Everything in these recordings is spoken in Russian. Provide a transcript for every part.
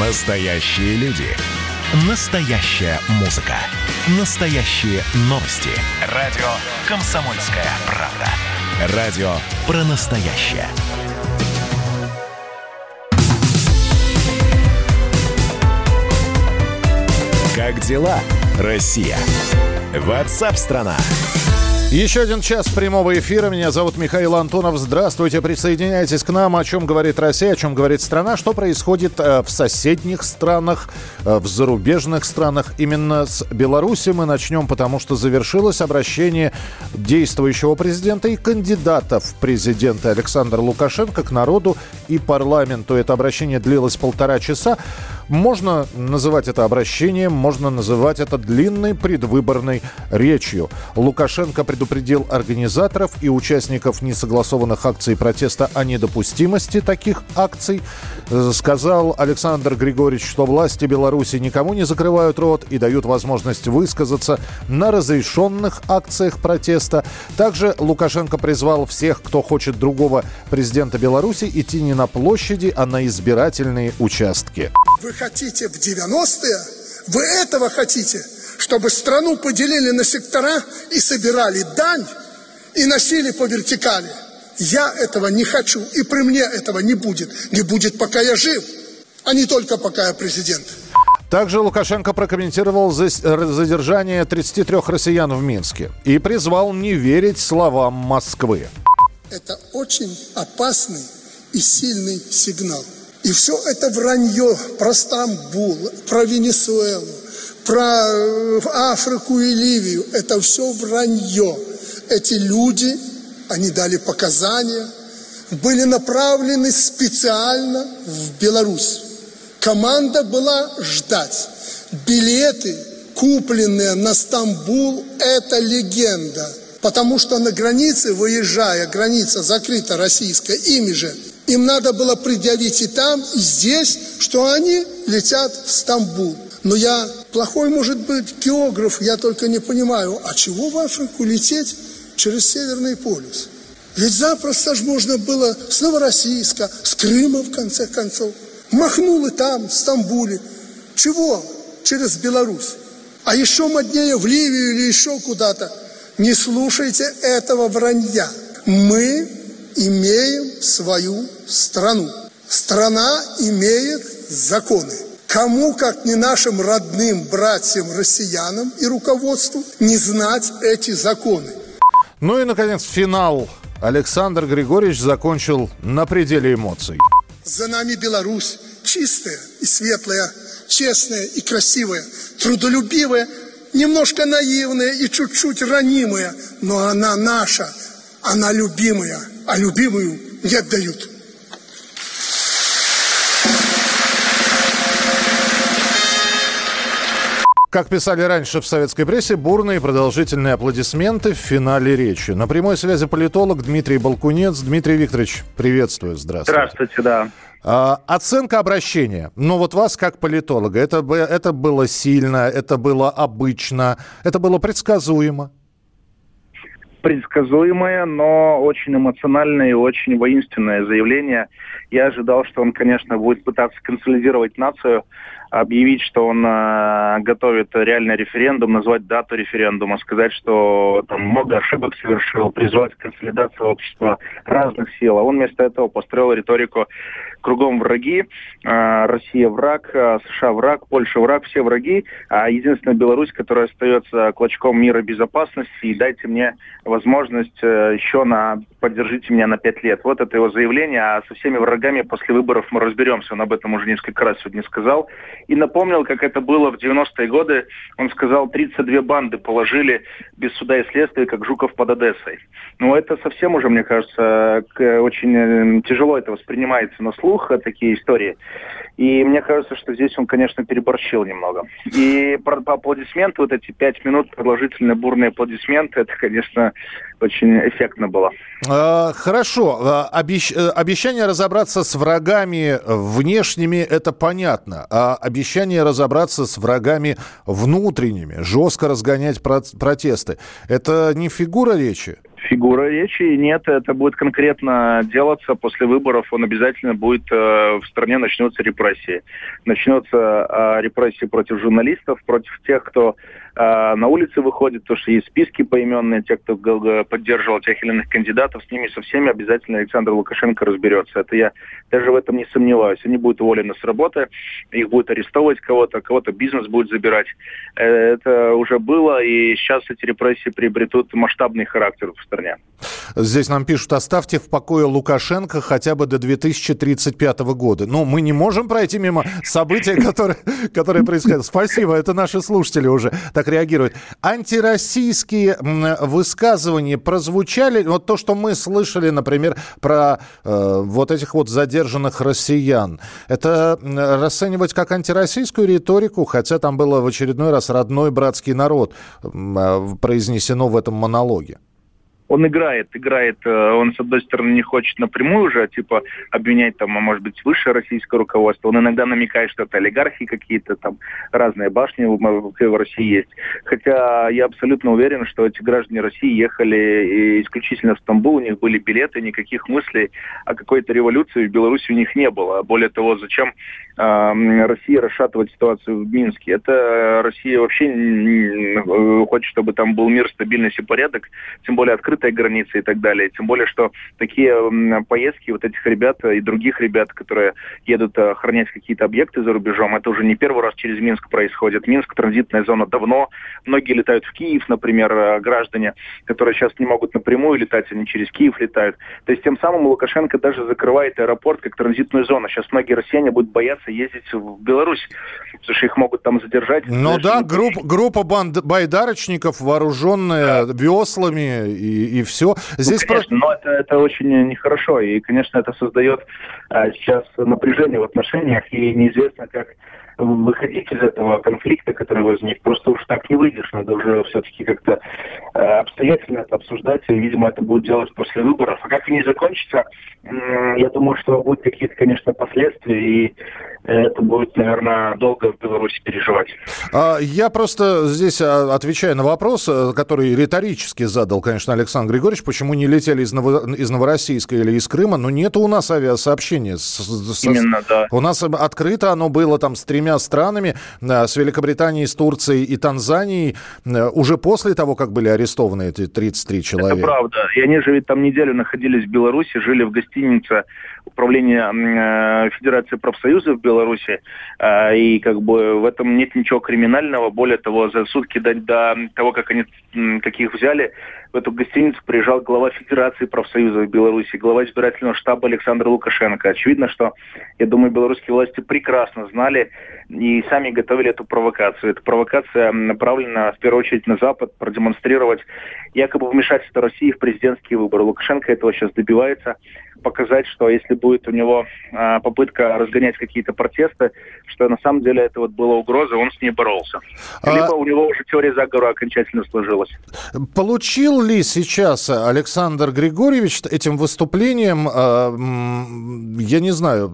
Настоящие люди. Настоящая музыка. Настоящие новости. Радио «Комсомольская правда». Радио про настоящее. Как дела, Россия? WhatsApp-страна. Еще один час прямого эфира. Меня зовут Михаил Антонов. Здравствуйте. Присоединяйтесь к нам. О чем говорит Россия, о чем говорит страна, что происходит в соседних странах, в зарубежных странах. Именно с Беларуси мы начнем, потому что завершилось обращение действующего президента и кандидата в президенты Александра Лукашенко к народу и парламенту. Это обращение длилось 1,5 часа. Можно называть это обращением, можно называть это длинной предвыборной речью. Лукашенко предупредил организаторов и участников несогласованных акций протеста о недопустимости таких акций. Сказал Александр Григорьевич, что власти Беларуси никому не закрывают рот и дают возможность высказаться на разрешенных акциях протеста. Также Лукашенко призвал всех, кто хочет другого президента Беларуси, идти не на площади, а на избирательные участки. Вы хотите в 90-е? Вы этого хотите? Чтобы страну поделили на сектора и собирали дань и носили по вертикали? Я этого не хочу, и при мне этого не будет. Не будет, пока я жив, а не только пока я президент. Также Лукашенко прокомментировал задержание 33 россиян в Минске и призвал не верить словам Москвы. Это очень опасный и сильный сигнал. И все это вранье про Стамбул, про Венесуэлу, про Африку и Ливию. Это все вранье. Эти люди, они дали показания, были направлены специально в Беларусь. Команда была ждать. Билеты, купленные на Стамбул, это легенда. Потому что на границе, выезжая, граница закрыта российская, ими же, им надо было предъявить и там, и здесь, что они летят в Стамбул. Но я плохой, может быть, географ, я только не понимаю, а чего в Африку лететь через Северный полюс? Ведь запросто же можно было с Новороссийска, с Крыма, в конце концов. Махнул и там, в Стамбуле. Чего? Через Беларусь. А еще моднее в Ливию или еще куда-то. Не слушайте этого вранья. Мы имеем свою страну. Страна имеет законы. Кому, как не нашим родным братьям-россиянам и руководству, не знать эти законы? Ну и, наконец, финал. Александр Григорьевич закончил на пределе эмоций. За нами Беларусь, чистая и светлая, честная и красивая, трудолюбивая, немножко наивная и чуть-чуть ранимая, но она наша, она любимая, а любимую не отдают. Как писали раньше в советской прессе, бурные продолжительные аплодисменты в финале речи. На прямой связи политолог Дмитрий Балкунец. Дмитрий Викторович, приветствую. Здравствуйте. Здравствуйте, да. Оценка обращения. Ну вот вас как политолога. Это было сильно, это было обычно, это было предсказуемо. Предсказуемое, но очень эмоциональное и очень воинственное заявление. Я ожидал, что он, конечно, будет пытаться консолидировать нацию, объявить, что он готовит реальный референдум, назвать дату референдума, сказать, что там много ошибок совершил, призвать к консолидации общества разных сил. А он вместо этого построил риторику «кругом враги», Россия враг, США враг, Польша враг, все враги, а единственная Беларусь, которая остается клочком мира и безопасности, и дайте мне возможность поддержите меня на 5 лет. Вот это его заявление, а со всеми врагами после выборов мы разберемся. Он об этом уже несколько раз сегодня сказал. И напомнил, как это было в 90-е годы. Он сказал, 32 банды положили без суда и следствия, как Жуков под Одессой. Ну, это совсем уже, мне кажется, очень тяжело это воспринимается на слух, такие истории. И мне кажется, что здесь он, конечно, переборщил немного. И по аплодисменты, вот эти 5 минут продолжительные бурные аплодисменты, это, конечно, очень эффектно было. Хорошо. Обещание разобраться с врагами внешними, это понятно. А обещание разобраться с врагами внутренними, жестко разгонять протесты, это не фигура речи? Фигура речи нет, это будет конкретно делаться после выборов, он обязательно будет, в стране начнутся репрессии. Начнутся репрессии против журналистов, против тех, кто на улице выходит, потому что есть списки поименные, те, кто поддерживал тех или иных кандидатов, с ними со всеми обязательно Александр Лукашенко разберется. Это я даже в этом не сомневаюсь. Они будут уволены с работы, их будут арестовывать кого-то бизнес будет забирать. Это уже было, и сейчас эти репрессии приобретут масштабный характер в стране. Здесь нам пишут: оставьте в покое Лукашенко хотя бы до 2035 года. Ну, мы не можем пройти мимо событий, которые происходят. Спасибо, это наши слушатели уже так реагируют. Антироссийские высказывания прозвучали. Вот то, что мы слышали, например, про вот этих вот задержанных россиян. Это расценивать как антироссийскую риторику, хотя там было в очередной раз родной братский народ произнесено в этом монологе. Он играет. Он, с одной стороны, не хочет напрямую уже, обвинять там, может быть, высшее российское руководство. Он иногда намекает, что это олигархи какие-то, там, разные башни в России есть. Хотя я абсолютно уверен, что эти граждане России ехали исключительно в Стамбул, у них были билеты, никаких мыслей о какой-то революции в Беларуси у них не было. Более того, зачем России расшатывать ситуацию в Минске? Это Россия вообще хочет, чтобы там был мир, стабильность и порядок, тем более открытая граница и так далее. Тем более, что такие поездки вот этих ребят и других ребят, которые едут охранять какие-то объекты за рубежом, это уже не первый раз через Минск происходит. Минск — транзитная зона давно. Многие летают в Киев, например, граждане, которые сейчас не могут напрямую летать, они через Киев летают. То есть тем самым Лукашенко даже закрывает аэропорт как транзитную зону. Сейчас многие россияне будут бояться ездить в Беларусь, потому что их могут там задержать. Ну да, группа байдарочников, вооруженная веслами и все. Здесь конечно, но это очень нехорошо, и, конечно, это создает сейчас напряжение в отношениях, и неизвестно, как выходить из этого конфликта, который возник. Просто уж так не выйдешь, надо уже все-таки как-то обстоятельно это обсуждать, и, видимо, это будут делать после выборов. А как они закончатся, я думаю, что будут какие-то, конечно, последствия, и это будет, наверное, долго в Беларуси переживать. Я просто здесь отвечаю на вопрос, который риторически задал, конечно, Александр Григорьевич, почему не летели из Новороссийска или из Крыма, но нет у нас авиасообщения. Именно, да. У нас открыто оно было там с 3 странами, с Великобританией, с Турцией и Танзанией, уже после того, как были арестованы эти 33 человека. Это правда. И они же ведь там неделю находились в Беларуси, жили в гостинице управления Федерации профсоюзов в Беларуси, и как бы в этом нет ничего криминального. Более того, за сутки до того, как их взяли, в эту гостиницу приезжал глава Федерации профсоюзов в Беларуси, глава избирательного штаба Александр Лукашенко. Очевидно, что, я думаю, белорусские власти прекрасно знали и сами готовили эту провокацию. Эта провокация направлена в первую очередь на Запад, продемонстрировать якобы вмешательство России в президентские выборы. Лукашенко этого сейчас добивается, показать, что если будет у него попытка разгонять какие-то протесты, что на самом деле это вот была угроза, он с ней боролся. Либо у него уже теория заговора окончательно сложилась. Получил ли сейчас Александр Григорьевич этим выступлением, я не знаю,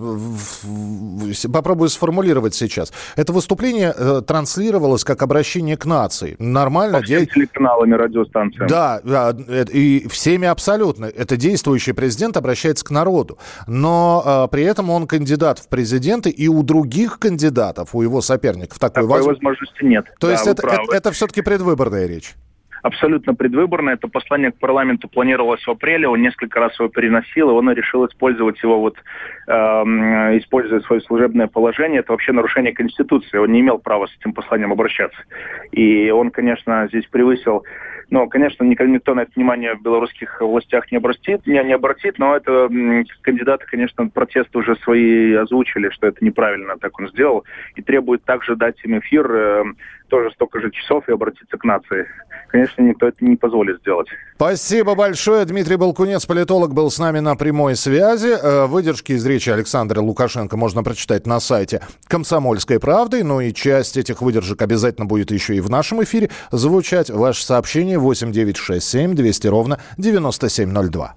попробую сформулировать сейчас, это выступление транслировалось как обращение к нации? Нормально? По всем телеканалами, радиостанциям. Да, и всеми абсолютно. Это действующий президент обращается к народу. Но при этом он кандидат в президенты, и у других кандидатов, у его соперников такой возможности нет. То есть это все-таки предвыборная речь? Абсолютно предвыборное. Это послание к парламенту планировалось в апреле, он несколько раз его переносил, и он решил использовать его, используя свое служебное положение. Это вообще нарушение Конституции. Он не имел права с этим посланием обращаться. И он, конечно, здесь превысил. Но, конечно, никто на это внимание в белорусских властях не обратит, но это кандидаты, конечно, протесты уже свои озвучили, что это неправильно, так он сделал, и требует также дать им эфир тоже столько же часов и обратиться к нации. Конечно, никто это не позволит сделать. Спасибо большое. Дмитрий Балкунец, политолог, был с нами на прямой связи. Выдержки из речи Александра Лукашенко можно прочитать на сайте «Комсомольской правды». Ну и часть этих выдержек обязательно будет еще и в нашем эфире звучать. Ваше сообщение 8967 200 ровно 9702.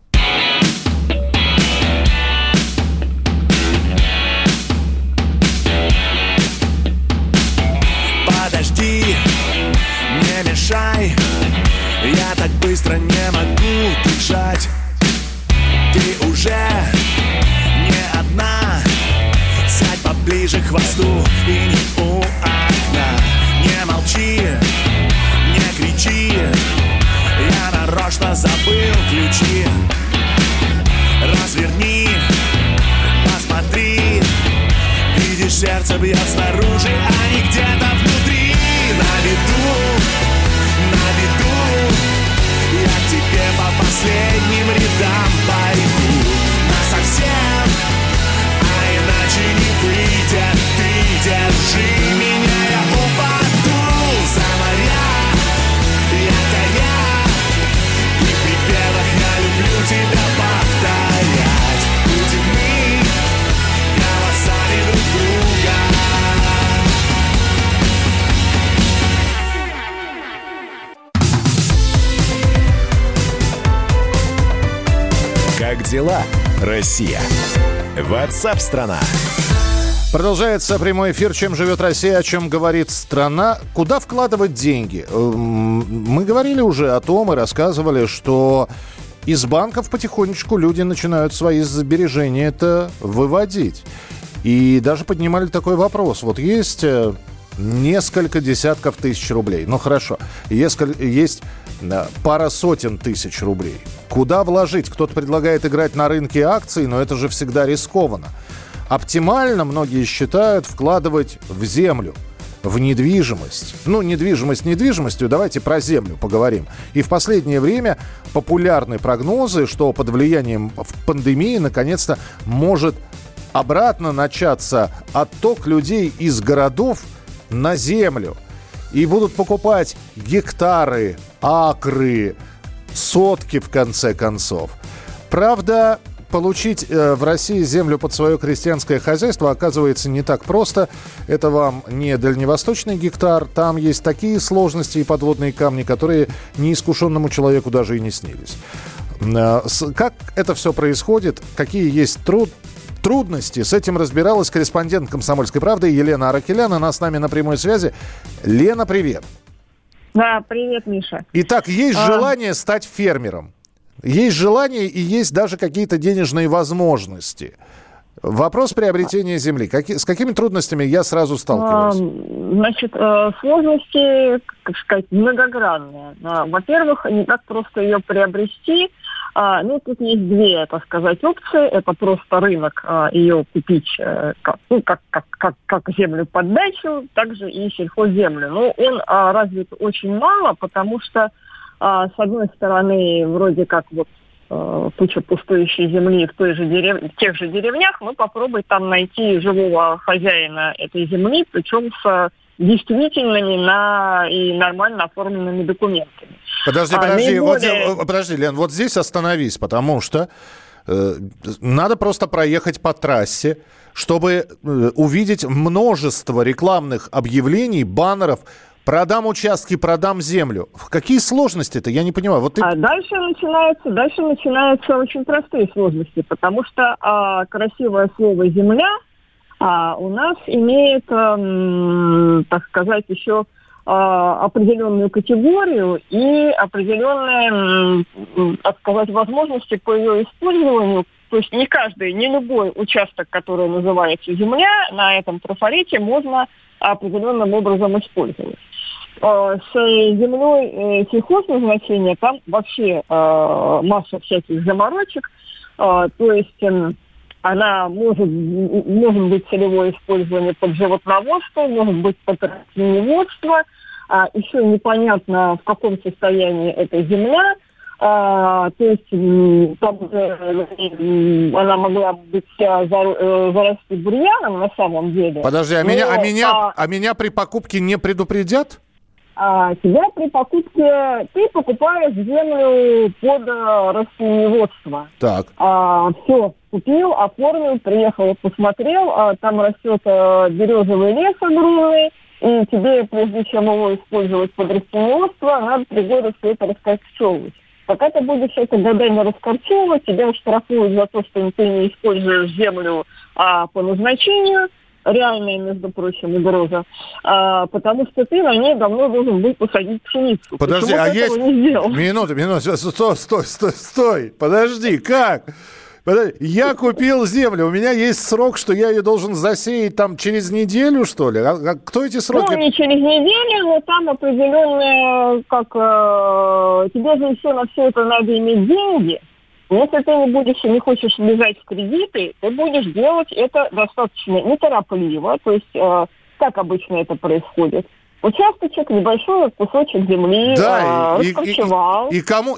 Подожди, не мешай, я так быстро не могу. ближе к хвосту и не у окна. Не молчи, не кричи, я нарочно забыл ключи. Разверни, посмотри, видишь, сердце бьет снаружи, а не где-то внутри. На виду, я к тебе по последним рядам пойду. Насовсем, а иначе не выйдет. Ты держи меня, я упаду за моря, якоря. И в припевах я люблю тебя повторять. Будем мы голосами друг друга. Как дела, Россия? WhatsApp-страна. Продолжается прямой эфир «Чем живет Россия?», о чем говорит страна. Куда вкладывать деньги? Мы говорили уже о том и рассказывали, что из банков потихонечку люди начинают свои сбережения-то выводить. И даже поднимали такой вопрос. Вот есть несколько десятков тысяч рублей. Ну хорошо, есть пара сотен тысяч рублей. Куда вложить? Кто-то предлагает играть на рынке акций, но это же всегда рискованно. Оптимально, многие считают, вкладывать в землю, в недвижимость. Ну, недвижимость недвижимостью, давайте про землю поговорим. И в последнее время популярны прогнозы, что под влиянием пандемии наконец-то может обратно начаться отток людей из городов на землю. И будут покупать гектары, акры, сотки, в конце концов. Правда, получить в России землю под свое крестьянское хозяйство оказывается не так просто. Это вам не дальневосточный гектар. Там есть такие сложности и подводные камни, которые неискушенному человеку даже и не снились. Как это все происходит? Какие есть трудности? С этим разбиралась корреспондент «Комсомольской правды» Елена Аракелян. Она с нами на прямой связи. Лена, привет. Да, привет, Миша. Итак, есть желание стать фермером. Есть желание и есть даже какие-то денежные возможности. Вопрос приобретения земли. С какими трудностями я сразу сталкиваюсь? Значит, сложности, как сказать, многогранные. Во-первых, не так просто ее приобрести. Тут есть две, так сказать, опции. Это просто рынок, ее купить как землю под дачу, также и сельхозземлю. Но он развит очень мало, потому что с одной стороны, вроде как куча пустующей земли в тех же деревнях, но попробуй там найти живого хозяина этой земли, причем с действительными и нормально оформленными документами. Подожди, Лен, вот здесь остановись, потому что надо просто проехать по трассе, чтобы увидеть множество рекламных объявлений, баннеров. Продам участки, продам землю. Какие сложности-то? Я не понимаю. Дальше начинаются очень простые сложности, потому что красивое слово «земля» у нас имеет, так сказать, еще определенную категорию и определенные, так сказать, возможности по ее использованию. То есть не любой участок, который называется земля, на этом трафарете можно определенным образом использовать. С землей сельхозназначения там вообще масса всяких заморочек. То есть она может быть целевое использование под животноводство, может быть под растениеводство. Еще непонятно, в каком состоянии эта земля. То есть там она могла быть зарасти бурьяном на самом деле. Подожди, меня при покупке не предупредят? Тебя при покупке... Ты покупаешь землю под растениеводство. Так. Все, купил, оформил, приехал, посмотрел. Там растет березовый лес огромный. И тебе, прежде чем его использовать под растениеводство, надо 3 года все это раскорчевывать. Пока ты будешь это годами раскорчевывать, тебя штрафуют за то, что ты не используешь землю по назначению. Реальная, между прочим, угроза. Потому что ты на ней давно должен был посадить пшеницу. Подожди, Почему ты этого не сделал? Минуту, стой, подожди, как? Я купил землю, у меня есть срок, что я ее должен засеять там через неделю, что ли? А кто эти сроки? Ну, не через неделю, но там определенные, тебе же еще на все это надо иметь деньги. Если ты не хочешь влезать в кредиты, ты будешь делать это достаточно неторопливо, то есть как обычно это происходит. Участочек, небольшой кусочек земли, да, раскорчевал. И кому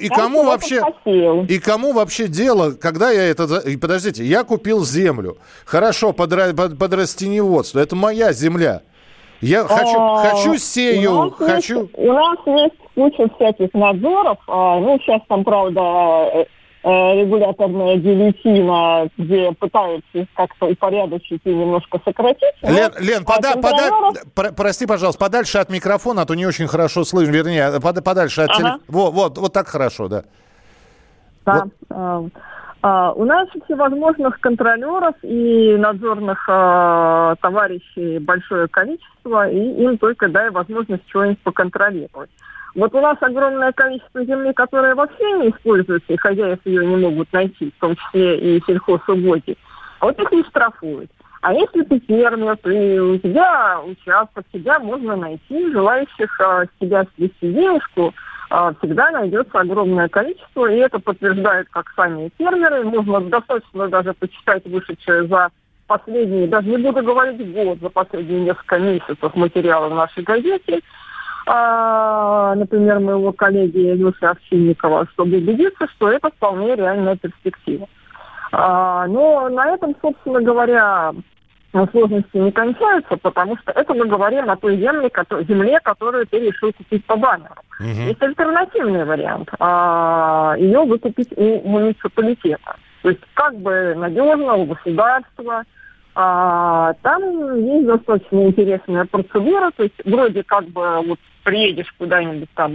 вообще дело, когда я это... Подождите, я купил землю. Хорошо, под растениеводство. Это моя земля. Я хочу сею, хочу... У нас есть куча всяких надзоров. Сейчас там, правда... регуляторная гильотина, где пытаются как-то упорядочить и немножко сократить. Лен, прости, пожалуйста, подальше от микрофона, а то не очень хорошо слышно, вернее, подальше от телефона. Вот так хорошо, да. Да. Вот. У нас всевозможных контролеров и надзорных товарищей большое количество, и им только дай возможность что-нибудь поконтролировать. Вот у нас огромное количество земли, которая вообще не используется, и хозяев ее не могут найти, в том числе и сельхозугодий. А вот их не штрафуют. А если ты фермер, у тебя участок, тебя можно найти, желающих с тебя свести денежку, всегда найдется огромное количество, и это подтверждают как сами фермеры. Можно достаточно даже почитать вышедшие за последние, даже не буду говорить год, за последние несколько месяцев материалы в нашей газете, например, моего коллеги Илюши Овчинникова, чтобы убедиться, что это вполне реальная перспектива. Но на этом, собственно говоря, сложности не кончаются, потому что это мы говорим о той земле, которую ты решил купить по баннеру. Есть альтернативный вариант. Ее выкупить у муниципалитета. То есть как бы надежно у государства. Там есть достаточно интересная процедура, то есть вроде как бы вот приедешь куда-нибудь там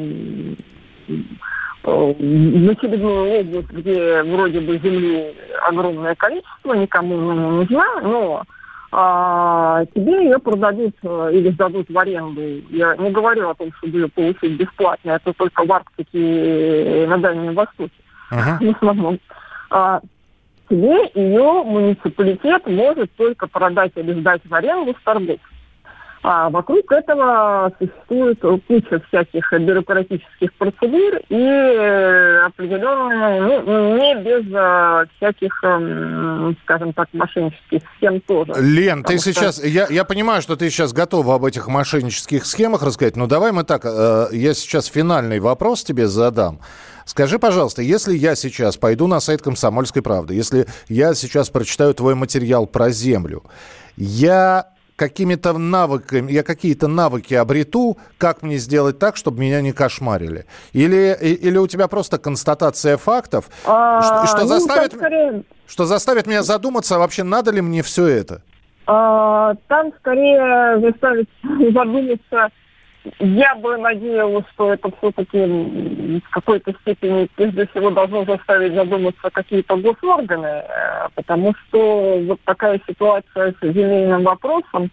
в очередную область, где вроде бы земли огромное количество, никому она не нужна, но тебе ее продадут или сдадут в аренду. Я не говорю о том, чтобы ее получить бесплатно, это только в Арктике и на Дальнем Востоке. В основном. Тебе ее муниципалитет может только продать или сдать в аренду с торгов. Вокруг этого существует куча всяких бюрократических процедур и определенные, не без всяких, скажем так, мошеннических схем тоже. Лен, ты сейчас, я понимаю, что ты сейчас готова об этих мошеннических схемах рассказать, но давай мы так, я сейчас финальный вопрос тебе задам. Скажи, пожалуйста, если я сейчас пойду на сайт «Комсомольской правды», если я сейчас прочитаю твой материал про землю, я какие-то навыки обрету, как мне сделать так, чтобы меня не кошмарили? Или у тебя просто констатация фактов, что заставит меня задуматься, а вообще надо ли мне все это? Там скорее заставит задуматься. Я бы надеялась, что это все-таки в какой-то степени, прежде всего, должно заставить задуматься какие-то госорганы, потому что вот такая ситуация с земельным вопросом,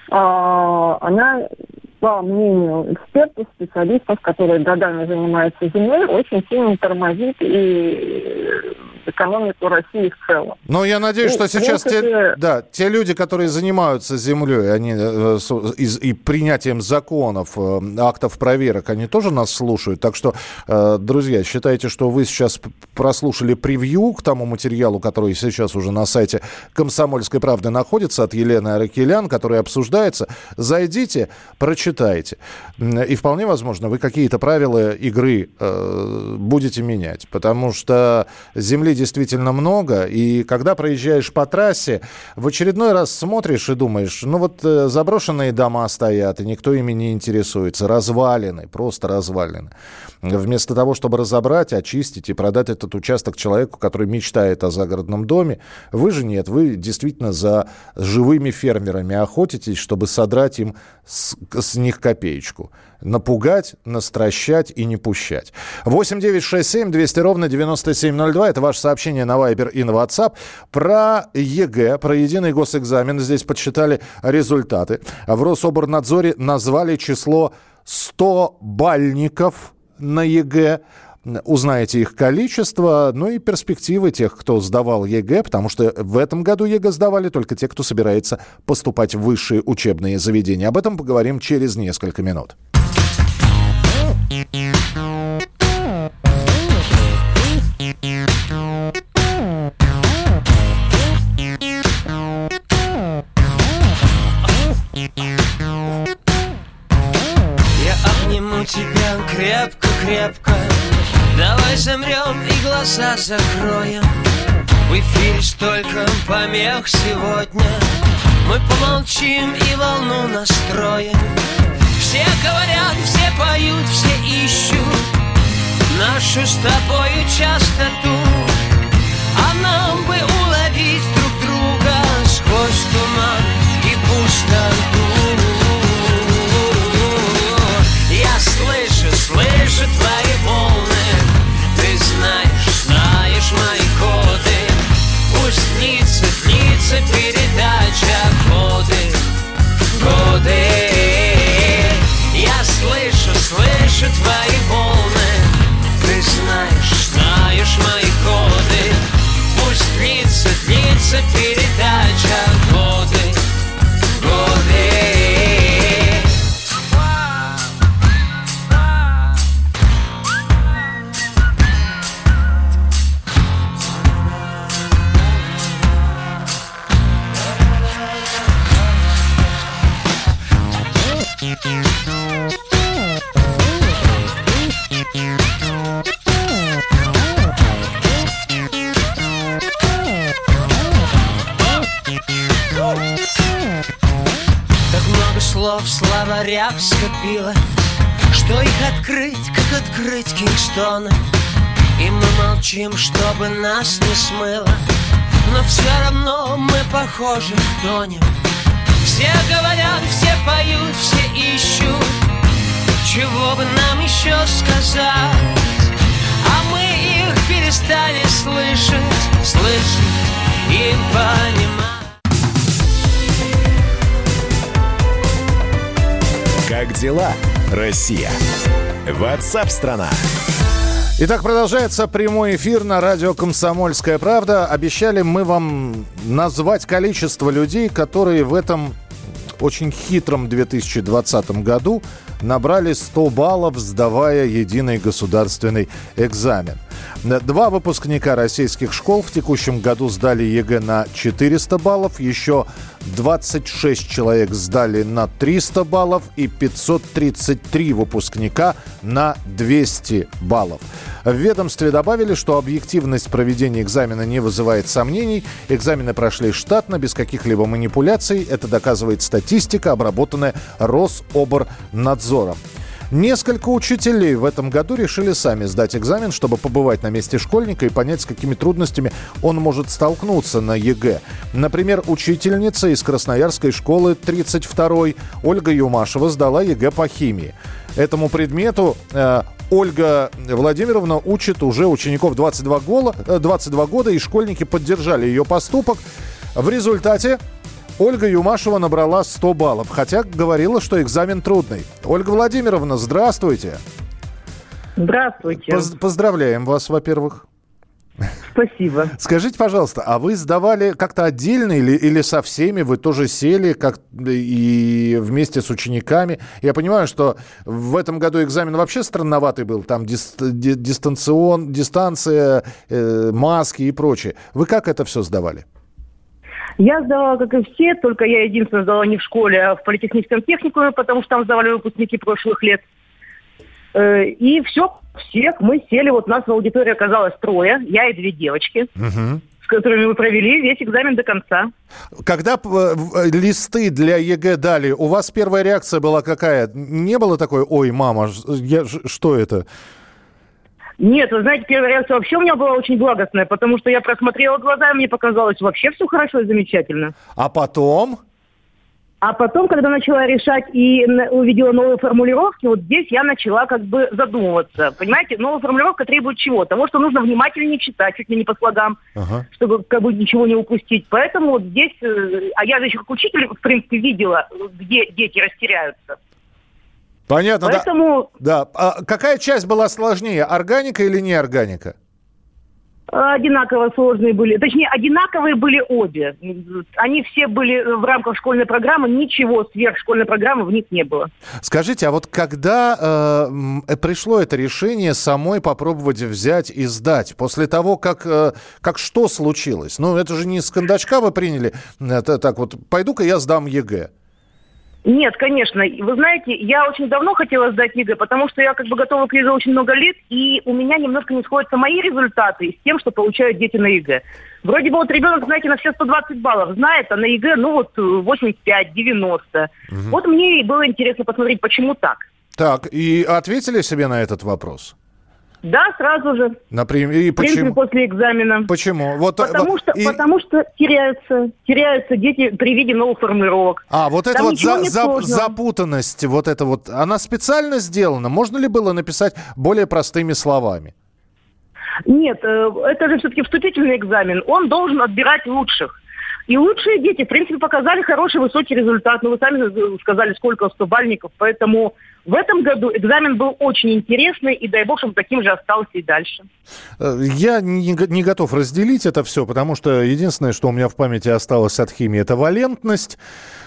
она, по мнению экспертов, специалистов, которые годами занимаются землей, очень сильно тормозит и экономику России в целом. Но я надеюсь, что сейчас те люди, которые занимаются землей, они и принятием законов, актов проверок, они тоже нас слушают. Так что, друзья, считайте, что вы сейчас прослушали превью к тому материалу, который сейчас уже на сайте «Комсомольской правды» находится, от Елены Аракелян, который обсуждается. Зайдите, прочитайте. И вполне возможно, вы какие-то правила игры будете менять, потому что земли действительно много, и когда проезжаешь по трассе, в очередной раз смотришь и думаешь, заброшенные дома стоят, и никто ими не интересуется, развалины, просто развалины. Вместо того, чтобы разобрать, очистить и продать этот участок человеку, который мечтает о загородном доме, вы же нет, вы действительно за живыми фермерами охотитесь, чтобы содрать им с них копеечку. Напугать, настращать и не пущать. 8-967-200-97-02. Это ваше сообщение на Viber и на WhatsApp. Про ЕГЭ, про единый госэкзамен. Здесь подсчитали результаты. В Рособорнадзоре назвали число 100 бальников на ЕГЭ. узнаете их количество, ну и перспективы тех, кто сдавал ЕГЭ, потому что в этом году ЕГЭ сдавали только те, кто собирается поступать в высшие учебные заведения. Об этом поговорим через несколько минут. Тебя крепко-крепко, давай замрем и глаза закроем. В эфире столько помех сегодня, мы помолчим и волну настроим. Все говорят, все поют, все ищут нашу с тобою частоту, а нам бы уловить друг друга сквозь туман и пустоту. Я слышу твои волны, ты знаешь мои коды. Пусть длится передача годы. Я слышу твои волны, ты знаешь мои коды. Пусть длится передача годы. В словарях скопилось, что их открыть, как открыть Кингстоны. И мы молчим, чтобы нас не смыло, но все равно мы похожи тонем. Все говорят, все поют, все ищут, чего бы нам еще сказать, а мы их перестали слышать и понимать. Как дела, Россия? WhatsApp-страна. Итак, продолжается прямой эфир на радио «Комсомольская правда». Обещали мы вам назвать количество людей, которые в этом очень хитром 2020 году набрали 100 баллов, сдавая единый государственный экзамен. 2 выпускника российских школ в текущем году сдали ЕГЭ на 400 баллов, еще 26 человек сдали на 300 баллов и 533 выпускника на 200 баллов. В ведомстве добавили, что объективность проведения экзамена не вызывает сомнений. Экзамены прошли штатно, без каких-либо манипуляций. Это доказывает статистика, обработанная Рособорнадзором. Несколько учителей в этом году решили сами сдать экзамен, чтобы побывать на месте школьника и понять, с какими трудностями он может столкнуться на ЕГЭ. Например, учительница из Красноярской школы 32-й Ольга Юмашева сдала ЕГЭ по химии. Этому предмету Ольга Владимировна учит уже учеников 22 года, и школьники поддержали ее поступок. В результате Ольга Юмашева набрала 100 баллов, хотя говорила, что экзамен трудный. Ольга Владимировна, здравствуйте. Здравствуйте. Поздравляем вас, во-первых. Спасибо. Скажите, пожалуйста, а вы сдавали как-то отдельно или со всеми? Вы тоже сели и вместе с учениками? Я понимаю, что в этом году экзамен вообще странноватый был. Там дистанция, маски и прочее. Вы как это все сдавали? Я сдавала, как и все, только я единственное сдала не в школе, а в политехническом техникуме, потому что там сдавали выпускники прошлых лет. И всех мы сели, вот нас в аудитории оказалось 3, я и 2 девочки, с которыми мы провели весь экзамен до конца. Когда листы для ЕГЭ дали, у вас первая реакция была какая? Не было такой, ой, мама, что это? Нет, вы знаете, первая реакция вообще у меня была очень благостная, потому что я просмотрела глаза, и мне показалось вообще все хорошо и замечательно. А потом? А потом, когда начала решать и увидела новые формулировки, вот здесь я начала как бы задумываться. Понимаете, новая формулировка требует чего? Того, что нужно внимательнее читать, чуть ли не по слогам, чтобы как бы ничего не упустить. Поэтому вот здесь, а я же еще как учитель, в принципе, видела, где дети растеряются. Понятно, Поэтому... да. А какая часть была сложнее, органика или неорганика? Одинаково сложные были. Точнее, одинаковые были обе. Они все были в рамках школьной программы. Ничего сверхшкольной программы в них не было. Скажите, а вот когда пришло это решение самой попробовать взять и сдать? После того, как что случилось? Ну, это же не с кондачка вы приняли. Это так вот, пойду-ка я сдам ЕГЭ. Нет, конечно. Вы знаете, я очень давно хотела сдать ЕГЭ, потому что я готова к ЕГЭ очень много лет, и у меня немножко не сходятся мои результаты с тем, что получают дети на ЕГЭ. Вроде бы ребенок, знаете, на все 120 баллов знает, а на ЕГЭ, 85, 90. Вот мне и было интересно посмотреть, почему так. Так, и ответили себе на этот вопрос? Да, сразу же. Например, и почему? В принципе, после экзамена. Почему? Потому что теряются дети при виде новых формулировок. Вот эта вот запутанность, вот это вот, она специально сделана? Можно ли было написать более простыми словами? Нет, это же все-таки вступительный экзамен. Он должен отбирать лучших. И лучшие дети, в принципе, показали хороший высокий результат. Но вы сами сказали, сколько 100-бальников. Поэтому в этом году экзамен был очень интересный, и дай бог, чтобы таким же остался и дальше. Я не готов разделить это все, потому что единственное, что у меня в памяти осталось от химии, это валентность.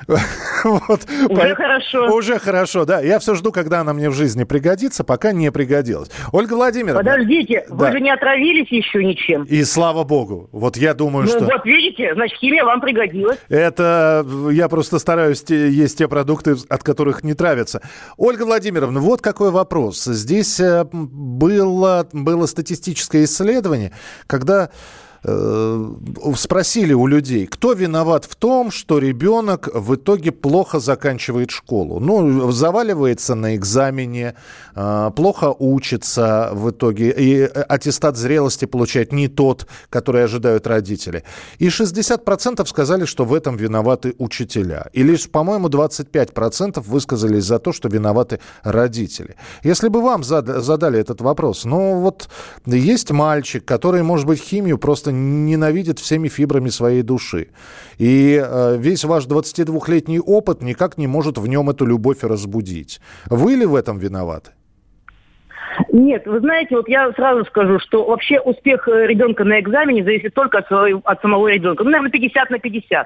Уже хорошо. Уже хорошо, да. Я все жду, когда она мне в жизни пригодится, пока не пригодилась. Ольга Владимировна. Подождите, вы же не отравились еще ничем. И слава богу. Вот я думаю, что... Вот видите, значит, химия вам пригодилась. Это я просто стараюсь есть те продукты, от которых не травятся. Ольга Владимировна, вот какой вопрос. Здесь было статистическое исследование, когда спросили у людей, кто виноват в том, что ребенок в итоге плохо заканчивает школу. Ну, заваливается на экзамене, плохо учится в итоге, и аттестат зрелости получает не тот, который ожидают родители. И 60% сказали, что в этом виноваты учителя. И лишь, по-моему, 25% высказались за то, что виноваты родители. Если бы вам задали этот вопрос, есть мальчик, который, может быть, химию просто ненавидит всеми фибрами своей души. И весь ваш 22-летний опыт никак не может в нем эту любовь разбудить. Вы ли в этом виноваты? Нет, вы знаете, я сразу скажу, что вообще успех ребенка на экзамене зависит только от самого ребенка. Наверное, 50 на 50.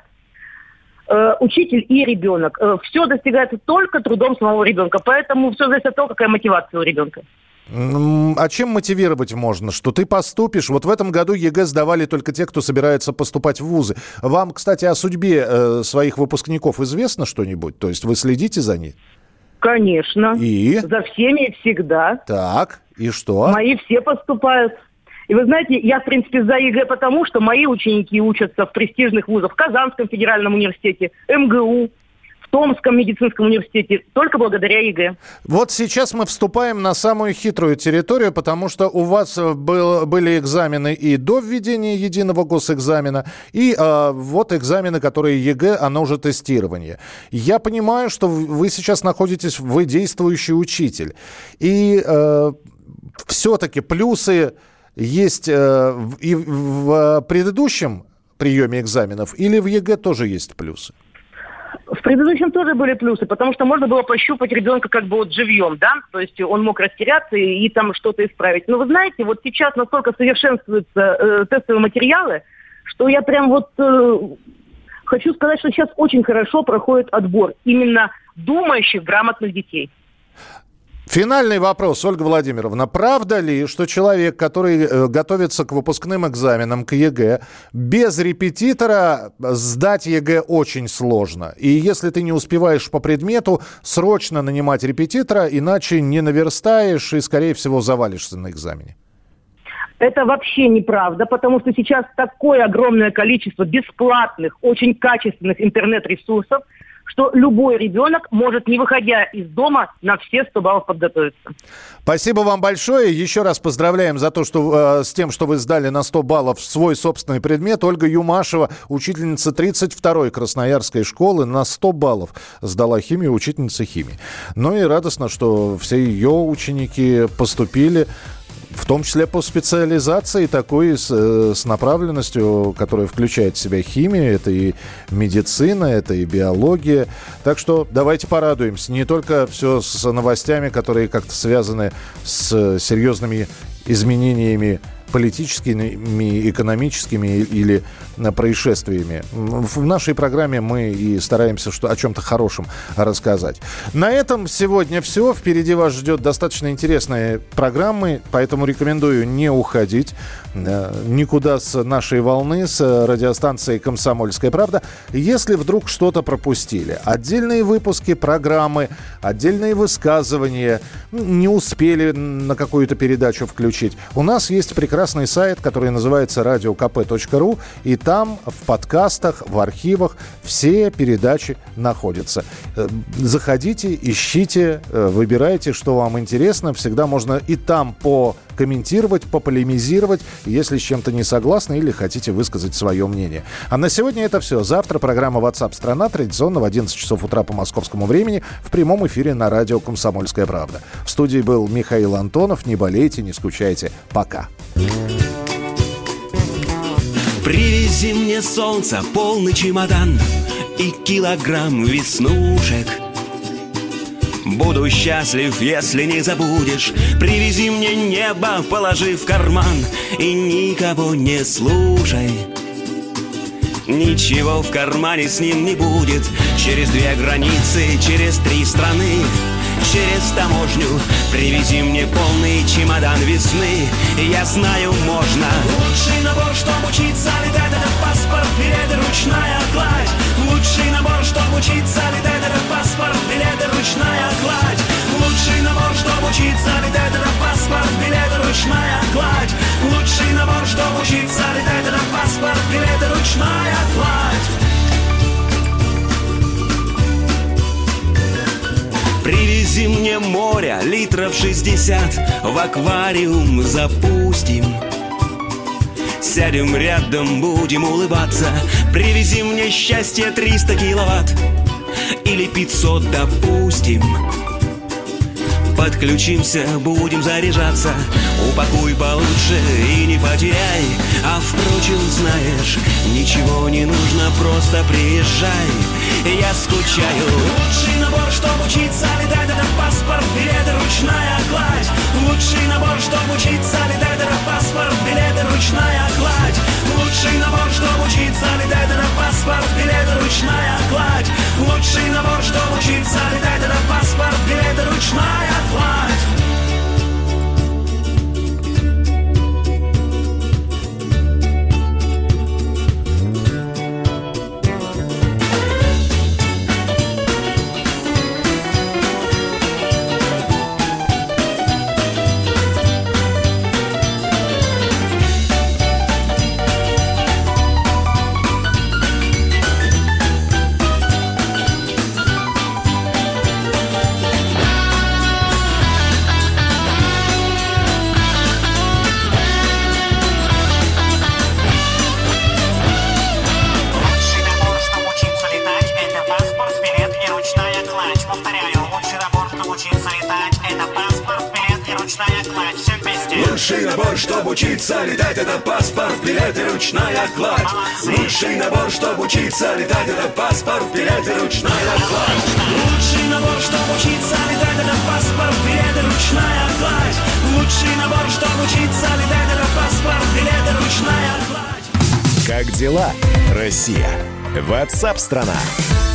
Учитель и ребенок. Все достигается только трудом самого ребенка. Поэтому все зависит от того, какая мотивация у ребенка. А чем мотивировать можно? Что ты поступишь? Вот в этом году ЕГЭ сдавали только те, кто собирается поступать в вузы. Вам, кстати, о судьбе своих выпускников известно что-нибудь? То есть вы следите за ней? Конечно. И? За всеми всегда. Так, и что? Мои все поступают. И вы знаете, я, в принципе, за ЕГЭ потому, что мои ученики учатся в престижных вузах, в Казанском федеральном университете, МГУ, в Томском медицинском университете, только благодаря ЕГЭ. Вот сейчас мы вступаем на самую хитрую территорию, потому что у вас были экзамены и до введения единого госэкзамена, и вот экзамены, которые ЕГЭ, оно уже тестирование. Я понимаю, что вы сейчас находитесь, вы действующий учитель, и все-таки плюсы есть и в предыдущем приеме экзаменов, или в ЕГЭ тоже есть плюсы? В предыдущем тоже были плюсы, потому что можно было пощупать ребенка живьем, да, то есть он мог растеряться и там что-то исправить. Но вы знаете, сейчас настолько совершенствуются тестовые материалы, что я прям хочу сказать, что сейчас очень хорошо проходит отбор именно думающих, грамотных детей. Финальный вопрос, Ольга Владимировна. Правда ли, что человек, который готовится к выпускным экзаменам, к ЕГЭ, без репетитора сдать ЕГЭ очень сложно? И если ты не успеваешь по предмету, срочно нанимать репетитора, иначе не наверстаешь и, скорее всего, завалишься на экзамене? Это вообще неправда, потому что сейчас такое огромное количество бесплатных, очень качественных интернет-ресурсов, что любой ребенок может, не выходя из дома, на все 100 баллов подготовиться. Спасибо вам большое. Еще раз поздравляем за то, что с тем, что вы сдали на 100 баллов свой собственный предмет. Ольга Юмашева, учительница 32-й Красноярской школы, на 100 баллов сдала химию, учительница химии. Ну и радостно, что все ее ученики поступили в том числе по специализации такой с направленностью, которая включает в себя химию, это и медицина, это и биология. Так что давайте порадуемся. Не только все с новостями, которые как-то связаны с серьезными изменениями политическими, экономическими или происшествиями. В нашей программе мы и стараемся о чем-то хорошем рассказать. На этом сегодня все. Впереди вас ждет достаточно интересные программы, поэтому рекомендую не уходить никуда с нашей волны, с радиостанцией «Комсомольская правда». Если вдруг что-то пропустили, отдельные выпуски программы, отдельные высказывания, не успели на какую-то передачу включить, у нас есть прекрасный сайт, который называется radiokp.ru, и там в подкастах, в архивах все передачи находятся. Заходите, ищите, выбирайте, что вам интересно. Всегда можно и там покомментировать, пополемизировать, если с чем-то не согласны или хотите высказать свое мнение. А на сегодня это все. Завтра программа WhatsApp страна традиционно в 11 часов утра по московскому времени в прямом эфире на радио «Комсомольская правда». В студии был Михаил Антонов. Не болейте, не скучайте. Пока. Привези мне солнце, полный чемодан и килограмм веснушек. Буду счастлив, если не забудешь. Привези мне небо, положи в карман и никого не слушай. Ничего в кармане с ним не будет. Через 2 границы, через 3 страны, через таможню. Привези мне полный чемодан весны. Я знаю, можно. Лучший набор, чтобы учиться летать, это паспорт, билеты, ручная кладь. Лучший набор, чтобы учиться летать, это паспорт, билеты, ручная кладь. Лучший набор, чтобы учиться летать, это паспорт, билеты, ручная кладь. Лучший набор, чтобы учиться летать, это паспорт, билеты, ручная кладь. Привези мне море, литров 60, в аквариум запустим. Сядем рядом, будем улыбаться. Привези мне счастье 300 киловатт или 500, допустим. Подключимся, будем заряжаться. Упакуй получше и не потеряй. А впрочем, знаешь, ничего не нужно, просто приезжай. Я скучаю. Лучший набор, чтобы учиться летать, это паспорт, билеты, ручная кладь. Лучший набор, чтобы учиться летать, это паспорт, билеты, ручная кладь. Лучший набор, чтобы учиться летать, это паспорт, билеты, ручная кладь. Лучший набор, чтобы учиться летать, это паспорт, билеты, ручная кладь. Лучший набор, чтобы учиться летать, это паспорт, билеты, ручная кладь. Лучший набор, чтобы учиться летать, это паспорт, билеты, ручная кладь. Лучший набор, чтобы учиться летать, это паспорт, билеты, ручная кладь. Лучший набор, чтобы учиться летать, это паспорт, билеты, ручная кладь. Как дела, Россия? WhatsApp страна.